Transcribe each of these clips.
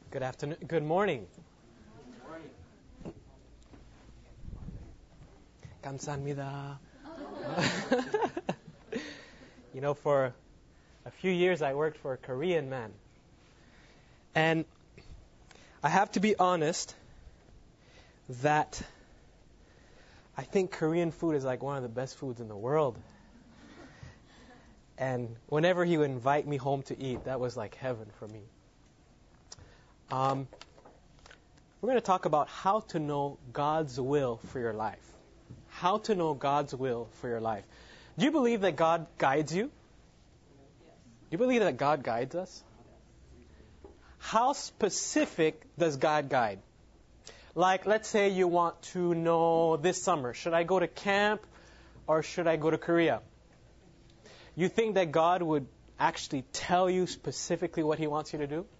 Good afternoon. Good morning. 감사합니다. For a few years I worked for a Korean man. And I have to be honest that I think Korean food is like one of the best foods in the world. And whenever he would invite me home to eat, that was like heaven for me. We're going to talk about how to know God's will for your life. How to know God's will for your life. Do you believe that God guides you? Do you believe that God guides us? How specific does God guide? Like, let's say you want to know this summer, should I go to camp or should I go to Korea? You think that God would actually tell you specifically what He wants you to do?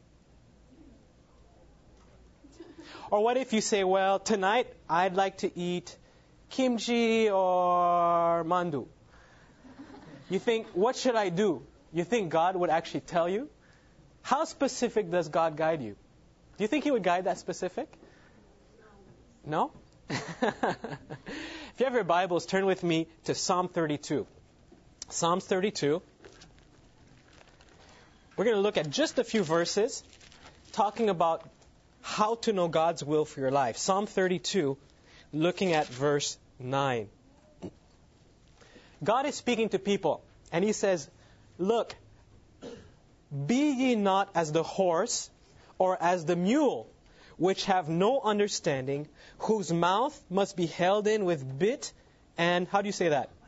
Or what if you say, well, tonight I'd like to eat kimchi or mandu? You think, what should I do? You think God would actually tell you? How specific does God guide you? Do you think He would guide that specific? No? If you have your Bibles, turn with me to Psalm 32. Psalms 32. We're going to look at just a few verses talking about how to know God's will for your life. Psalm 32, looking at verse 9. God is speaking to people, and He says, look, be ye not as the horse or as the mule, which have no understanding, whose mouth must be held in with bit and, how do you say that?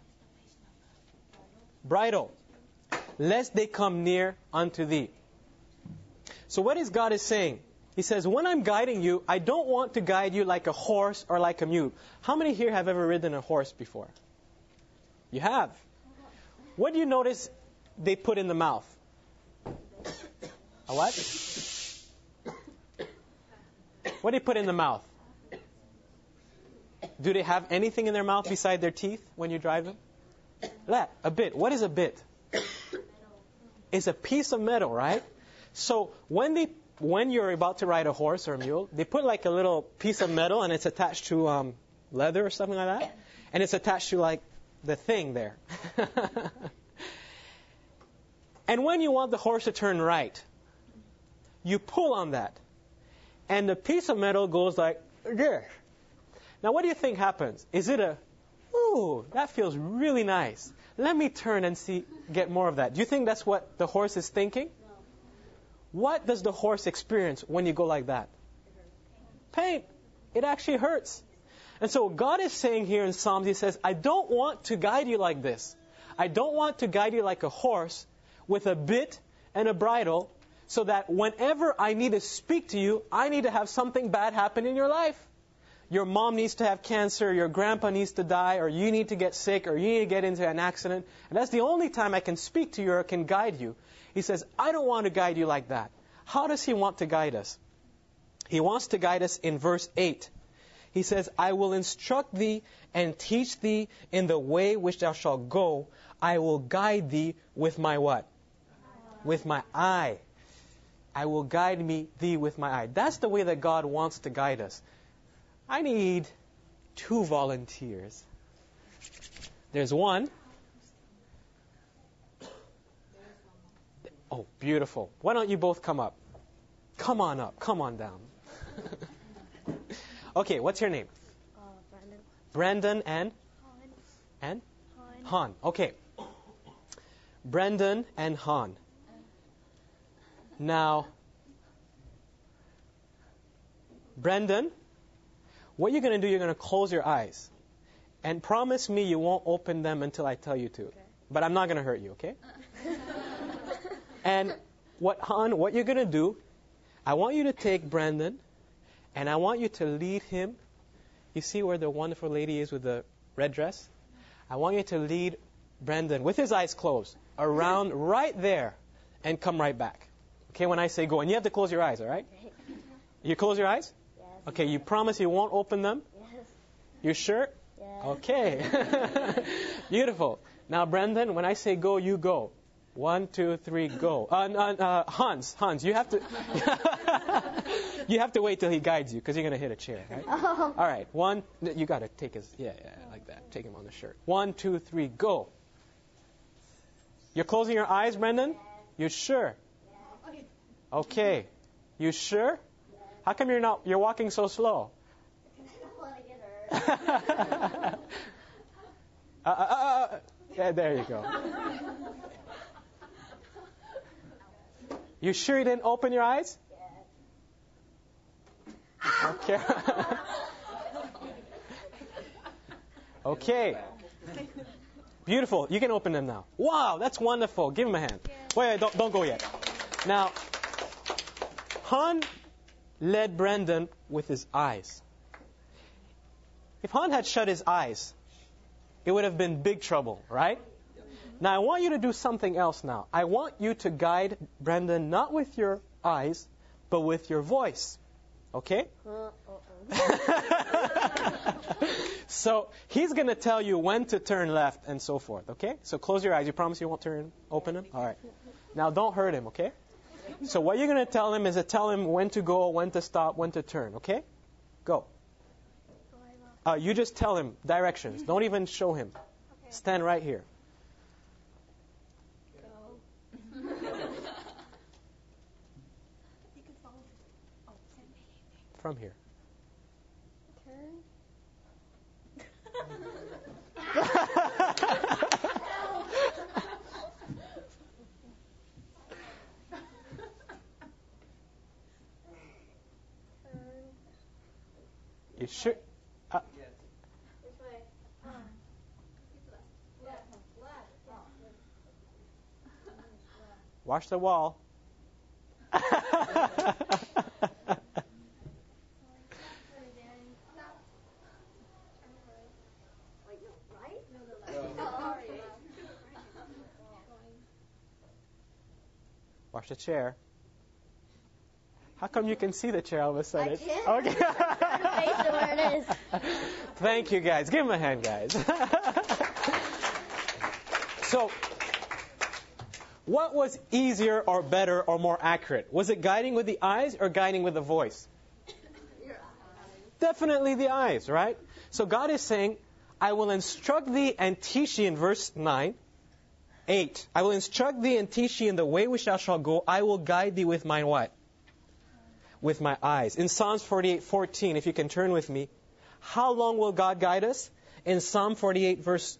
Bridle, lest they come near unto thee. So what is God is saying? He says, when I'm guiding you, I don't want to guide you like a horse or like a mule. How many here have ever ridden a horse before? You have. What do you notice they put in the mouth? A what? What do they put in the mouth? Do they have anything in their mouth beside their teeth when you drive them? A bit. What is a bit? It's a piece of metal, right? So when you're about to ride a horse or a mule, they put like a little piece of metal and it's attached to leather or something like that. And it's attached to like the thing there. And when you want the horse to turn right, you pull on that. And the piece of metal goes like this. Now what do you think happens? Is it ooh, that feels really nice. Let me turn and get more of that. Do you think that's what the horse is thinking? No. What does the horse experience when you go like that? Pain. It actually hurts. And so God is saying here in Psalms, He says, I don't want to guide you like this. I don't want to guide you like a horse with a bit and a bridle, so that whenever I need to speak to you, I need to have something bad happen in your life. Your mom needs to have cancer, your grandpa needs to die, or you need to get sick, or you need to get into an accident. And that's the only time I can speak to you or can guide you. He says, I don't want to guide you like that. How does He want to guide us? He wants to guide us in verse 8. He says, I will instruct thee and teach thee in the way which thou shalt go. I will guide thee with my what? With my eye. I will guide thee with my eye. That's the way that God wants to guide us. I need 2 volunteers. There's one. Oh, beautiful. Why don't you both come up? Come on up. Come on down. Okay, what's your name? Brandon and? And? Han. Okay. Brandon and Han. Now, Brandon, what you're going to do, you're going to close your eyes. And promise me you won't open them until I tell you to. Okay. But I'm not going to hurt you, okay? And what you're going to do, I want you to take Brandon, and I want you to lead him. You see where the wonderful lady is with the red dress? I want you to lead Brandon, with his eyes closed, around right there, and come right back. Okay, when I say go. And you have to close your eyes, all right? You close your eyes? Yes. Okay, you promise you won't open them? Yes. You sure? Yes. Okay. Beautiful. Now, Brandon, when I say go, you go. 1, 2, 3, go. Hans, you have to... You have to wait till he guides you because you're going to hit a chair, right? All right. One, you got to take his, yeah, like that. Take him on the shirt. 1, 2, 3, go. You're closing your eyes, Brendan? You sure? Okay. You sure? How come you're walking so slow? Yeah, there you go. You sure you didn't open your eyes? Okay. Okay. Beautiful. You can open them now. Wow, that's wonderful. Give him a hand. Wait, don't go yet. Now, Han led Brendan with his eyes. If Han had shut his eyes, it would have been big trouble, right? Now, I want you to do something else now. I want you to guide Brendan not with your eyes, but with your voice. Okay? So, he's going to tell you when to turn left and so forth, okay? So, close your eyes. You promise you won't open them? All right. Now, don't hurt him, okay? So, what you're going to tell him is to tell him when to go, when to stop, when to turn, okay? Go. You just tell him directions. Don't even show him. Stand right here. From here. You sure? Watch the wall. Watch the chair. How come you can see the chair all of a sudden? I can. Okay. Face it where it is. Thank you, guys. Give him a hand, guys. So, what was easier or better or more accurate? Was it guiding with the eyes or guiding with the voice? Definitely the eyes, right? So God is saying, I will instruct thee and teach thee in verse 8. I will instruct thee and teach thee in the way which thou shalt go. I will guide thee with mine what? With my eyes. In Psalms 48:14, if you can turn with me, how long will God guide us? In Psalm 48 verse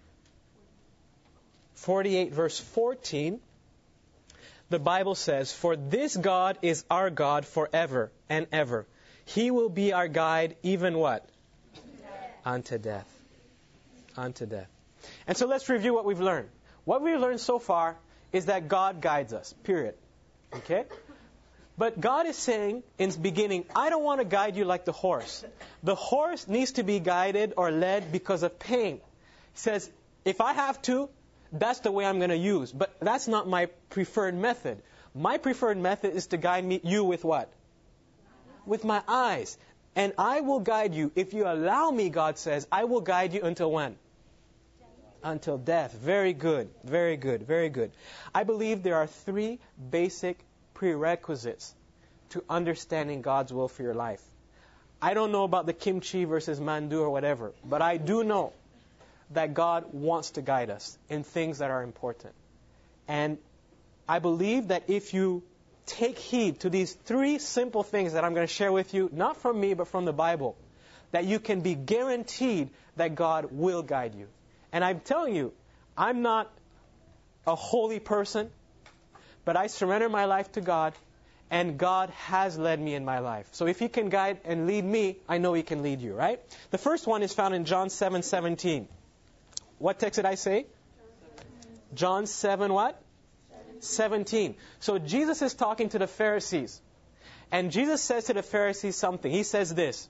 14, the Bible says, for this God is our God forever and ever. He will be our guide even what? Unto death. Unto death. And so let's review what we've learned. What we've learned so far is that God guides us, period. Okay? But God is saying in the beginning, I don't want to guide you like the horse. The horse needs to be guided or led because of pain. He says, if I have to, that's the way I'm going to use. But that's not my preferred method. My preferred method is to guide you with what? With my eyes. And I will guide you. If you allow me, God says, I will guide you until when? Until death. Very good. Very good. Very good. I believe there are 3 basic prerequisites to understanding God's will for your life. I don't know about the kimchi versus mandu or whatever, but I do know that God wants to guide us in things that are important. And I believe that if you take heed to these 3 simple things that I'm going to share with you, not from me, but from the Bible, that you can be guaranteed that God will guide you. And I'm telling you, I'm not a holy person, but I surrender my life to God, and God has led me in my life. So if He can guide and lead me, I know He can lead you, right? The first one is found in John 7:17. What text did I say? John 7 what? 17. So Jesus is talking to the Pharisees. And Jesus says to the Pharisees something. He says this,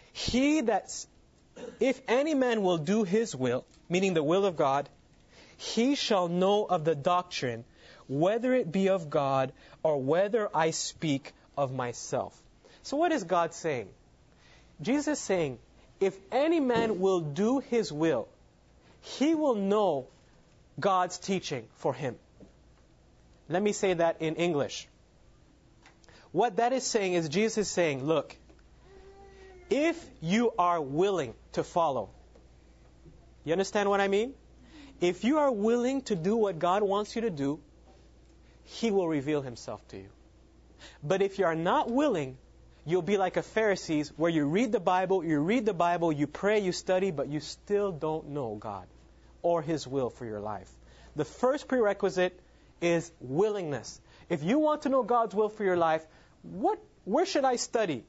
if any man will do his will, meaning the will of God, he shall know of the doctrine, whether it be of God or whether I speak of myself. So what is God saying? Jesus is saying, if any man will do his will, he will know God's teaching for him. Let me say that in English. What that is saying is Jesus is saying, look, if you are willing to follow, you understand what I mean? If you are willing to do what God wants you to do, He will reveal Himself to you. But if you are not willing, you'll be like a Pharisees where you read the Bible, you pray, you study, but you still don't know God or His will for your life. The first prerequisite is willingness. If you want to know God's will for your life, where should I study?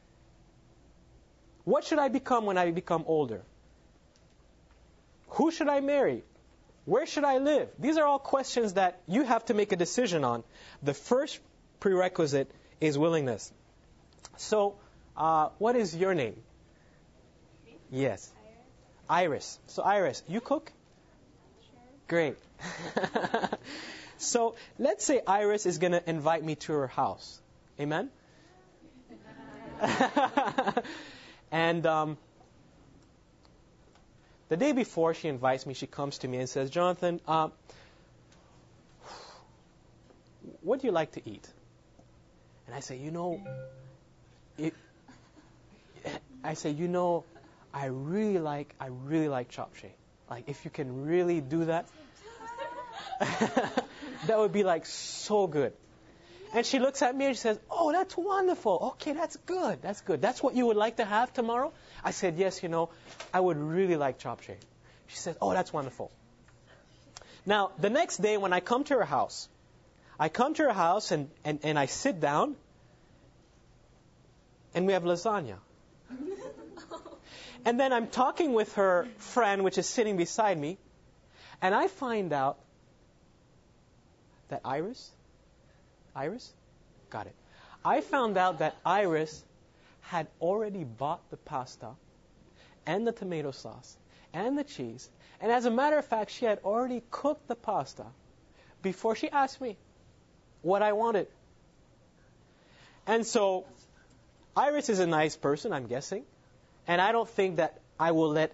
What should I become when I become older? Who should I marry? Where should I live? These are all questions that you have to make a decision on. The first prerequisite is willingness. So, what is your name? Yes. Iris. So, Iris, you cook? Sure. Great. So, let's say Iris is going to invite me to her house. Amen? And the day before she invites me, she comes to me and says, Jonathan, what do you like to eat? And I say, I really like chapche. Like, if you can really do that, that would be like so good. And she looks at me and she says, oh, that's wonderful. Okay, that's good. That's good. That's what you would like to have tomorrow? I said, yes, I would really like chapche. She says, oh, that's wonderful. Now, the next day when I come to her house, and I sit down and we have lasagna. And then I'm talking with her friend, which is sitting beside me, and I find out that Iris? Got it. I found out that Iris had already bought the pasta and the tomato sauce and the cheese. And as a matter of fact, she had already cooked the pasta before she asked me what I wanted. And so, Iris is a nice person, I'm guessing. And I don't think that I will let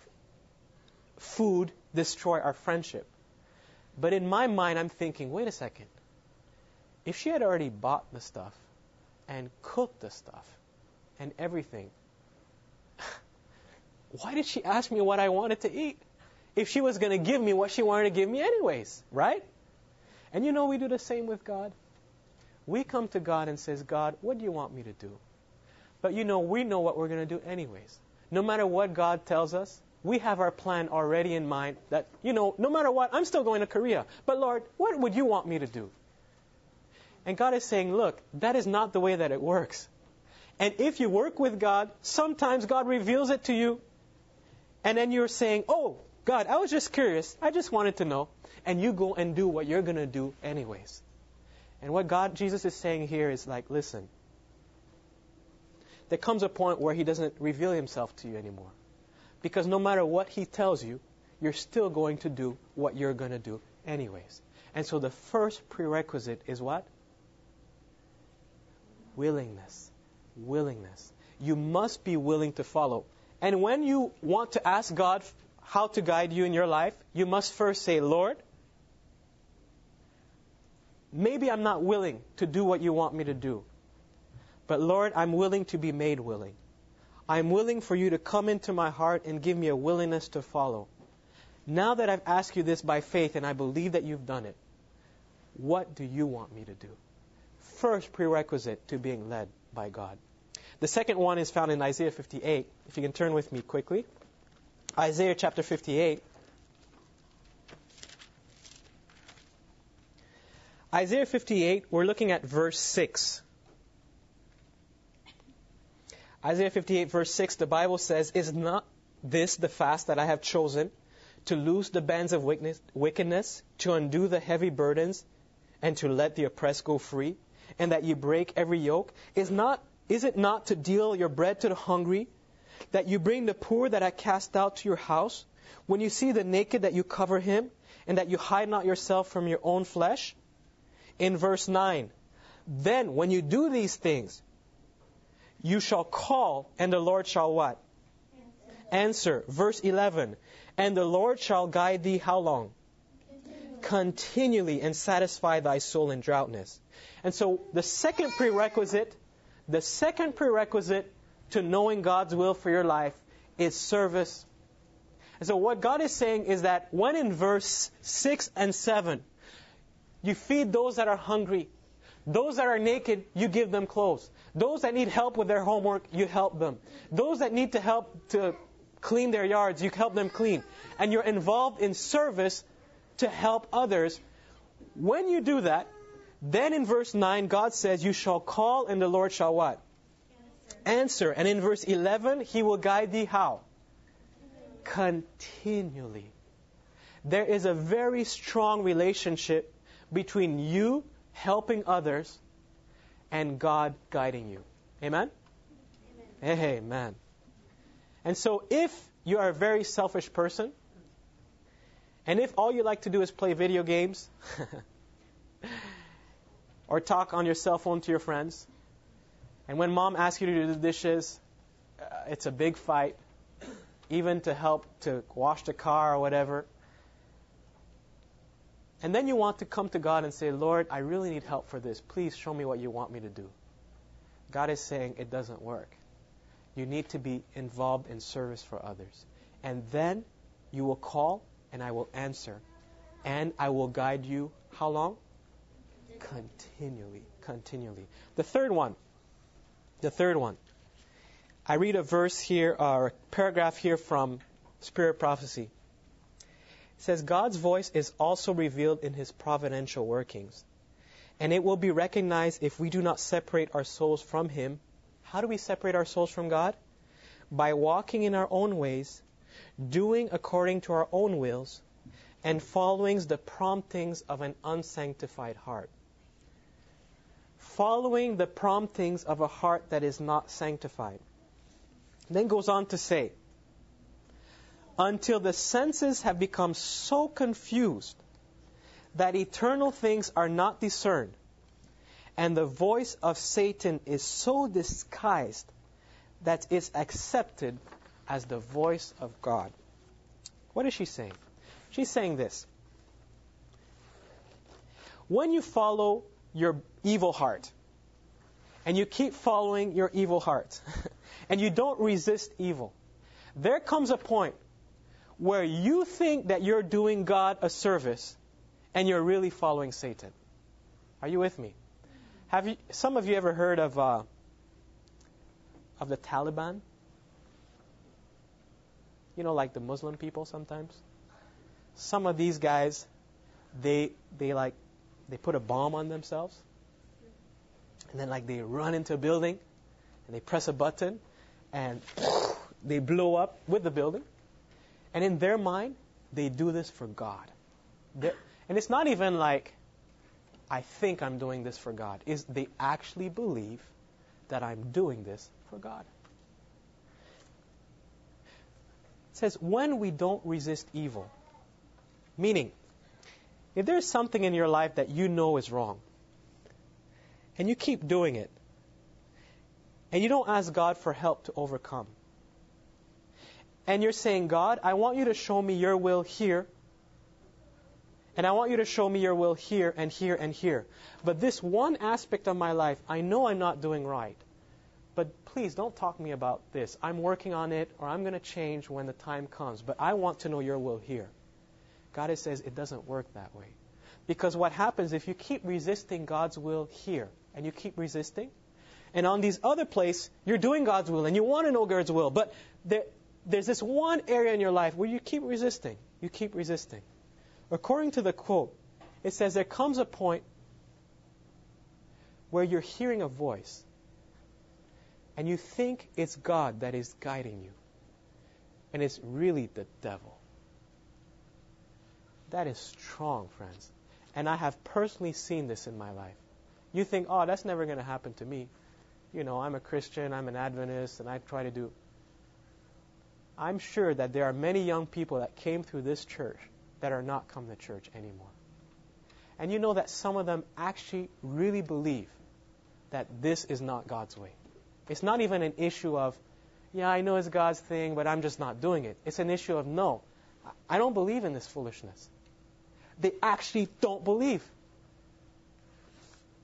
food destroy our friendship. But in my mind, I'm thinking, wait a second. If she had already bought the stuff and cooked the stuff and everything, why did she ask me what I wanted to eat? If she was going to give me what she wanted to give me anyways, right? And we do the same with God. We come to God and says, God, what do you want me to do? But we know what we're going to do anyways. No matter what God tells us, we have our plan already in mind that, no matter what, I'm still going to Korea. But Lord, what would you want me to do? And God is saying, look, that is not the way that it works. And if you work with God, sometimes God reveals it to you. And then you're saying, oh, God, I was just curious. I just wanted to know. And you go and do what you're going to do anyways. And what Jesus is saying here is like, listen, there comes a point where He doesn't reveal Himself to you anymore. Because no matter what He tells you, you're still going to do what you're going to do anyways. And so the first prerequisite is what? Willingness. Willingness. You must be willing to follow. And when you want to ask God how to guide you in your life, you must first say, Lord, maybe I'm not willing to do what you want me to do. But Lord, I'm willing to be made willing. I'm willing for you to come into my heart and give me a willingness to follow. Now that I've asked you this by faith and I believe that you've done it, what do you want me to do? First prerequisite to being led by God. The second one is found in Isaiah 58. If you can turn with me quickly. Isaiah chapter 58. Isaiah 58, we're looking at verse 6. Isaiah 58 verse 6, the Bible says, is not this the fast that I have chosen, to loose the bands of wickedness, to undo the heavy burdens, and to let the oppressed go free, and that you break every yoke? Is it not to deal your bread to the hungry, that you bring the poor that I cast out to your house? When you see the naked, that you cover him, and that you hide not yourself from your own flesh? In verse 9, then when you do these things, you shall call, and the Lord shall what? Answer. Verse 11, and the Lord shall guide thee how long? Continually, and satisfy thy soul in droughtness. And so the second prerequisite to knowing God's will for your life is service. And so what God is saying is that when in verse 6 and 7, you feed those that are hungry, those that are naked, you give them clothes. Those that need help with their homework, you help them. Those that need to help to clean their yards, you help them clean. And you're involved in service to help others. When you do that, then in verse 9, God says, you shall call and the Lord shall what? Answer. And in verse 11, He will guide thee how? Continually. There is a very strong relationship between you helping others and God guiding you. Amen? Amen. Amen. And so if you are a very selfish person, and if all you like to do is play video games, or talk on your cell phone to your friends, and when mom asks you to do the dishes, it's a big fight, even to help to wash the car or whatever. And then you want to come to God and say, Lord, I really need help for this. Please show me what you want me to do. God is saying it doesn't work. You need to be involved in service for others. And then you will call and I will answer. And I will guide you how long? Continually. The third one. I read a verse here, or a paragraph here from Spirit Prophecy. It says, God's voice is also revealed in His providential workings. And it will be recognized if we do not separate our souls from Him. How do we separate our souls from God? By walking in our own ways, doing according to our own wills, and following the promptings of an unsanctified heart. Following the promptings of a heart that is not sanctified. Then goes on to say, until the senses have become so confused that eternal things are not discerned, and the voice of Satan is so disguised that it's accepted as the voice of God. What is she saying? She's saying this. When you follow your evil heart, and you keep following your evil heart, and you don't resist evil, there comes a point where you think that you're doing God a service and you're really following Satan. Are you with me? Some of you ever heard of the Taliban? You know, like the Muslim people sometimes. Some of these guys, they put a bomb on themselves, and then they run into a building, and they press a button, and they blow up with the building. And in their mind, they do this for God. And it's not even like, I think I'm doing this for God. They actually believe that I'm doing this for God. It says, when we don't resist evil, meaning, if there's something in your life that you know is wrong, and you keep doing it, and you don't ask God for help to overcome, and you're saying, God, I want you to show me your will here, and I want you to show me your will here and here and here. But this one aspect of my life, I know I'm not doing right. But please don't talk to me about this. I'm working on it, or I'm going to change when the time comes. But I want to know your will here. God says it doesn't work that way. Because what happens if you keep resisting God's will here, and you keep resisting, and on these other places, you're doing God's will, and you want to know God's will, but there's this one area in your life where you keep resisting. You keep resisting. According to the quote, it says there comes a point where you're hearing a voice and you think it's God that is guiding you, and it's really the devil. That is strong, friends. And I have personally seen this in my life. You think, oh, that's never going to happen to me. You know, I'm a Christian, I'm an Adventist, and I try to do. I'm sure that there are many young people that came through this church that are not come to church anymore. And you know that some of them actually really believe that this is not God's way. It's not even an issue of, yeah, I know it's God's thing, but I'm just not doing it. It's an issue of, no, I don't believe in this foolishness. They actually don't believe.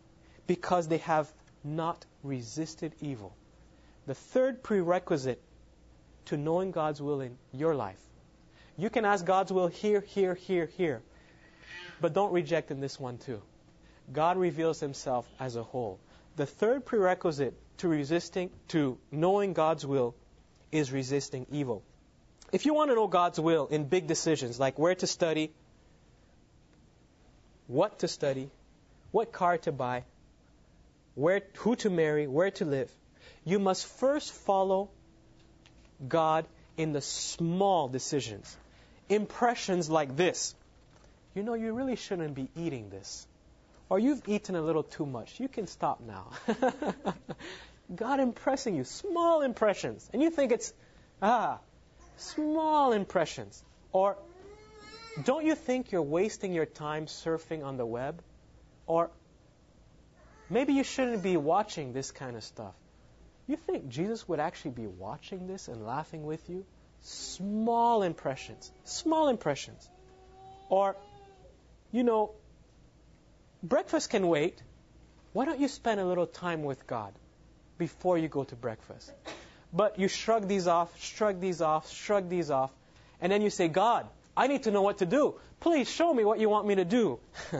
because they have not resisted evil. The third prerequisite to knowing God's will in your life. You can ask God's will here, here, here, here. But don't reject in this one too. God reveals himself as a whole. The third prerequisite to knowing God's will is resisting evil. If you want to know God's will in big decisions like where to study, what to study, what car to buy, who to marry, where to live, you must first follow God in the small decisions. Impressions like this. You know, you really shouldn't be eating this. Or you've eaten a little too much. You can stop now. God impressing you. Small impressions. And you think it's, small impressions. Or don't you think you're wasting your time surfing on the web? Or maybe you shouldn't be watching this kind of stuff. You think Jesus would actually be watching this and laughing with you? Small impressions. Small impressions. Or, you know, breakfast can wait. Why don't you spend a little time with God before you go to breakfast? But you shrug these off, shrug these off, shrug these off, and then you say, God, I need to know what to do. Please show me what you want me to do.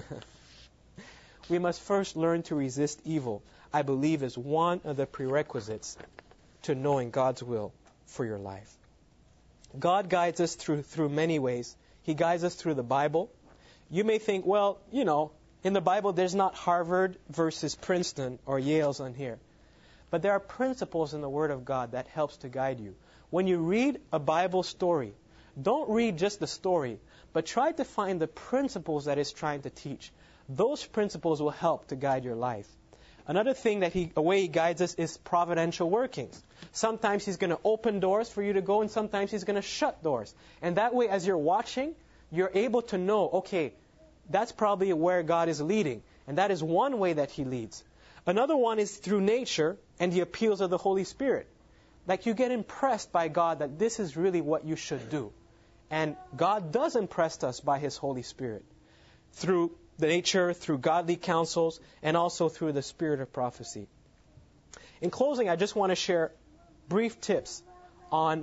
We must first learn to resist evil, I believe, is one of the prerequisites to knowing God's will for your life. God guides us through many ways. He guides us through the Bible. You may think, well, you know, in the Bible there's not Harvard versus Princeton or Yale's on here. But there are principles in the Word of God that helps to guide you. When you read a Bible story, don't read just the story, but try to find the principles that it's trying to teach. Those principles will help to guide your life. Another thing a way He guides us is providential workings. Sometimes He's going to open doors for you to go, and sometimes He's going to shut doors. And that way, as you're watching, you're able to know, okay, that's probably where God is leading. And that is one way that He leads. Another one is through nature and the appeals of the Holy Spirit. Like you get impressed by God that this is really what you should do. And God does impress us by His Holy Spirit. Through the nature, through godly counsels, and also through the spirit of prophecy. In closing, I just want to share brief tips on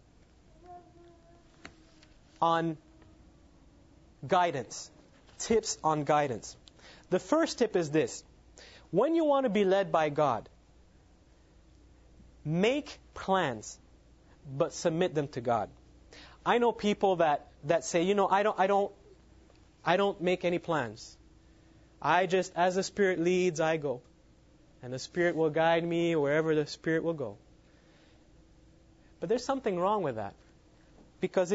guidance. Tips on guidance. The first tip is this. When you want to be led by God, make plans, but submit them to God. I know people that say, you know, I don't make any plans. I just, as the Spirit leads, I go. And the Spirit will guide me wherever the Spirit will go. But there's something wrong with that. Because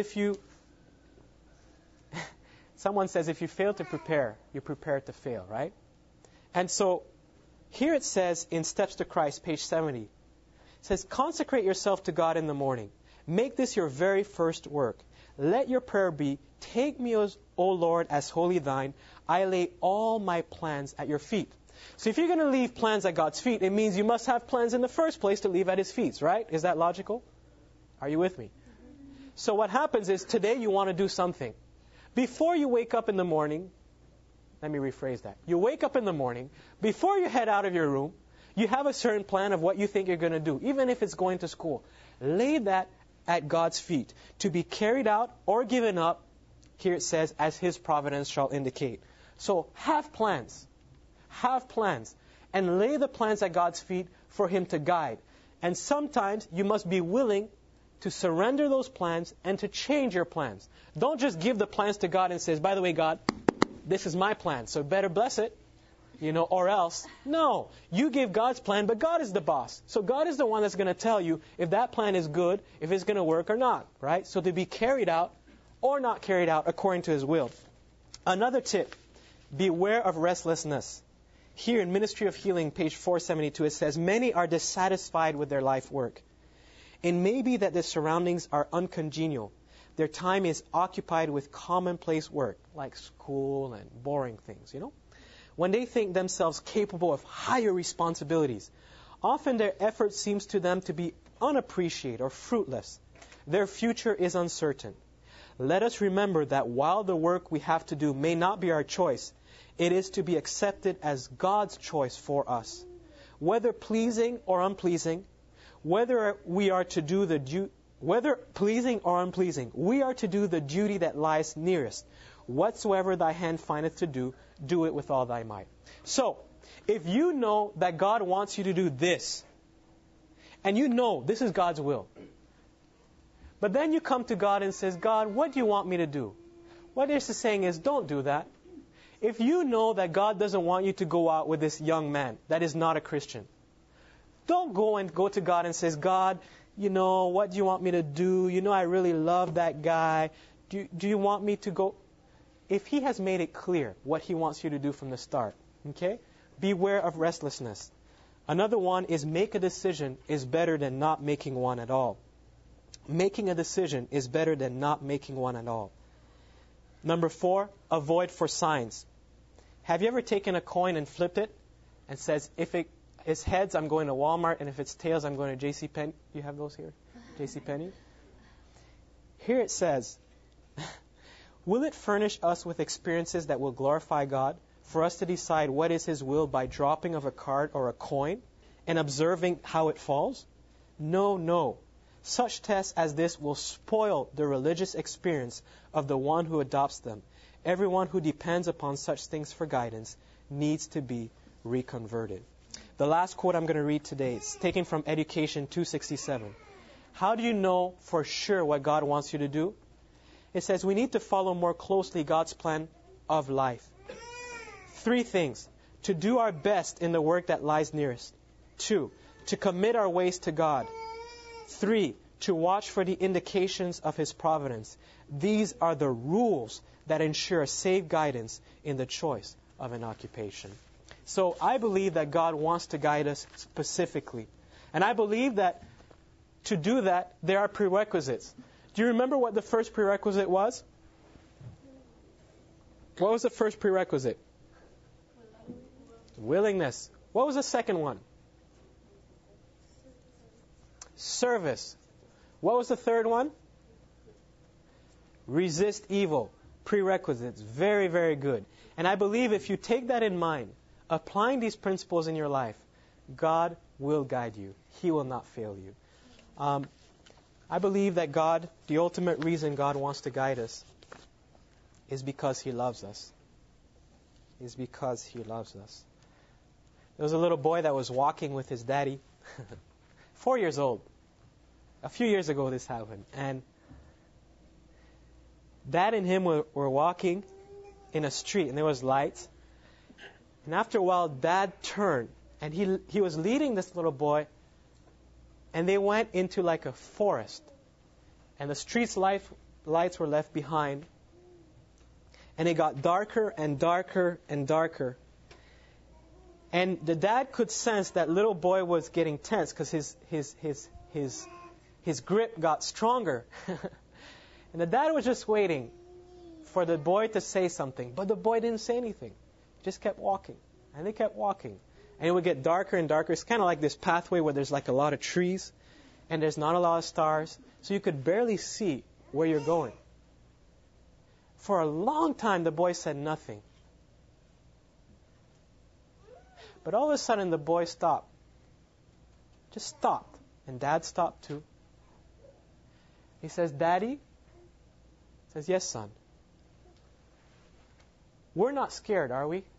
someone says if you fail to prepare, you're prepared to fail, right? And so, here it says in Steps to Christ, page 70, it says, consecrate yourself to God in the morning. Make this your very first work. Let your prayer be, take me, O Lord, as wholly thine. I lay all my plans at your feet. So if you're going to leave plans at God's feet, it means you must have plans in the first place to leave at His feet, right? Is that logical? Are you with me? So what happens is today you want to do something. Before you wake up in the morning, let me rephrase that. You wake up in the morning, before you head out of your room, you have a certain plan of what you think you're going to do, even if it's going to school. Lay that at God's feet to be carried out or given up, here it says, as His providence shall indicate. So have plans. Have plans. And lay the plans at God's feet for Him to guide. And sometimes you must be willing to surrender those plans and to change your plans. Don't just give the plans to God and say, by the way, God, this is my plan, so better bless it, or else. No, you give God's plan, but God is the boss. So God is the one that's going to tell you if that plan is good, if it's going to work or not, right? So to be carried out or not carried out according to His will. Another tip, beware of restlessness. Here in Ministry of Healing, page 472, it says, many are dissatisfied with their life work. It may be that their surroundings are uncongenial. Their time is occupied with commonplace work, like school and boring things, When they think themselves capable of higher responsibilities, often their effort seems to them to be unappreciated or fruitless. Their future is uncertain. Let us remember that while the work we have to do may not be our choice, It is to be accepted as God's choice for us. Whether pleasing or unpleasing, whether pleasing or unpleasing, we are to do the duty that lies nearest. Whatsoever thy hand findeth to do, do it with all thy might. So, if you know that God wants you to do this, and you know this is God's will, but then you come to God and says, God, what do you want me to do? What this is saying is, don't do that. If you know that God doesn't want you to go out with this young man that is not a Christian, don't go to God and says, God, what do you want me to do? I really love that guy. Do you want me to go? If he has made it clear what he wants you to do from the start, okay? Beware of restlessness. Another one is make a decision is better than not making one at all. Making a decision is better than not making one at all. Number 4, avoid for signs. Have you ever taken a coin and flipped it and says, if it is heads, I'm going to Walmart, and if it's tails, I'm going to JCPenney? You have those here? JCPenney? Here it says, will it furnish us with experiences that will glorify God for us to decide what is His will by dropping of a card or a coin and observing how it falls? No. Such tests as this will spoil the religious experience of the one who adopts them. Everyone who depends upon such things for guidance needs to be reconverted. The last quote I'm going to read today is taken from Education 267. How do you know for sure what God wants you to do? It says we need to follow more closely God's plan of life. 3 things. To do our best in the work that lies nearest. 2. To commit our ways to God. 3. To watch for the indications of His providence. These are the rules that ensure safe guidance in the choice of an occupation. So I believe that God wants to guide us specifically. And I believe that to do that, there are prerequisites. Do you remember what the first prerequisite was? What was the first prerequisite? Willingness. What was the second one? Service. What was the third one? Resist evil. Prerequisites. Very, very good. And I believe if you take that in mind, applying these principles in your life, God will guide you. He will not fail you. I believe that God, the ultimate reason God wants to guide us is because He loves us. Is because He loves us. There was a little boy that was walking with his daddy, 4 years old. A few years ago this happened. And Dad and him were walking in a street, and there was lights. And after a while, Dad turned, and he was leading this little boy, and they went into like a forest. And the street's lights were left behind. And it got darker and darker and darker. And the dad could sense that little boy was getting tense because his grip got stronger. And the dad was just waiting for the boy to say something. But the boy didn't say anything. He just kept walking. And they kept walking. And it would get darker and darker. It's kind of like this pathway where there's like a lot of trees. And there's not a lot of stars. So you could barely see where you're going. For a long time, the boy said nothing. But all of a sudden, the boy stopped. Just stopped. And Dad stopped too. He says, Daddy? He says, yes, son. We're not scared, are we?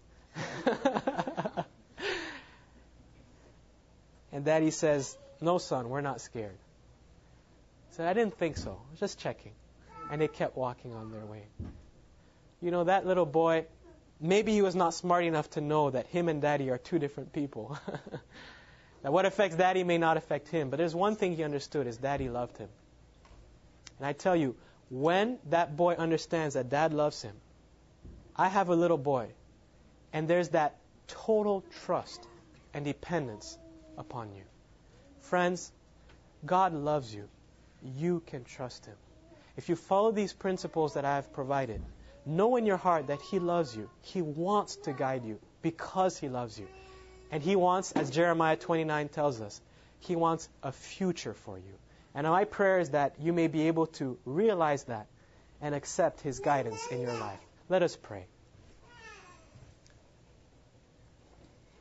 And Daddy says, no, son, we're not scared. He said, I didn't think so. I was just checking. And they kept walking on their way. You know, that little boy, maybe he was not smart enough to know that him and Daddy are 2 different people. That what affects Daddy may not affect him. But there's one thing he understood, is Daddy loved him. And I tell you, when that boy understands that Dad loves him, I have a little boy, and there's that total trust and dependence upon you. Friends, God loves you. You can trust Him. If you follow these principles that I have provided, know in your heart that He loves you. He wants to guide you because He loves you. And He wants, as Jeremiah 29 tells us, He wants a future for you. And my prayer is that you may be able to realize that and accept His guidance in your life. Let us pray.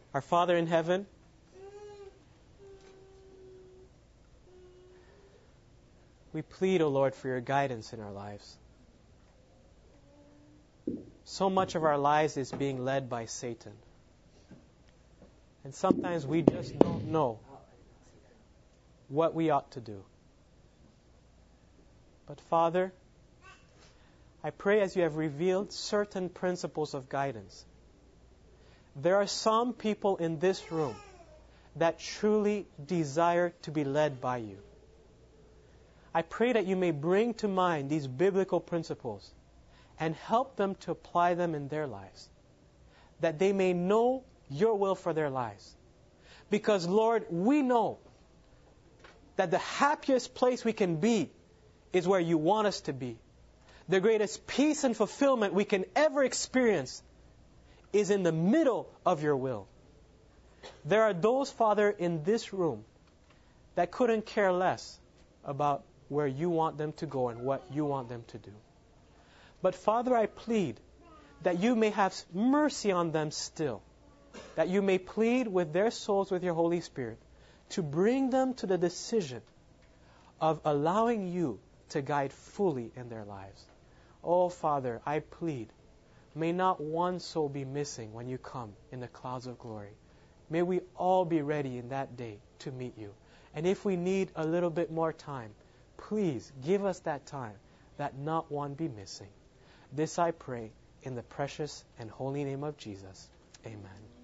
Our Father in heaven, we plead, O Lord, for your guidance in our lives. So much of our lives is being led by Satan. And sometimes we just don't know what we ought to do. But Father, I pray as you have revealed certain principles of guidance, there are some people in this room that truly desire to be led by you. I pray that you may bring to mind these biblical principles and help them to apply them in their lives, that they may know your will for their lives. Because, Lord, we know that the happiest place we can be is where you want us to be. The greatest peace and fulfillment we can ever experience is in the middle of your will. There are those, Father, in this room that couldn't care less about where you want them to go and what you want them to do. But Father, I plead that you may have mercy on them still, that you may plead with their souls with your Holy Spirit to bring them to the decision of allowing you to guide fully in their lives. Oh, Father, I plead, may not one soul be missing when you come in the clouds of glory. May we all be ready in that day to meet you. And if we need a little bit more time, please give us that time, that not one be missing. This I pray in the precious and holy name of Jesus. Amen.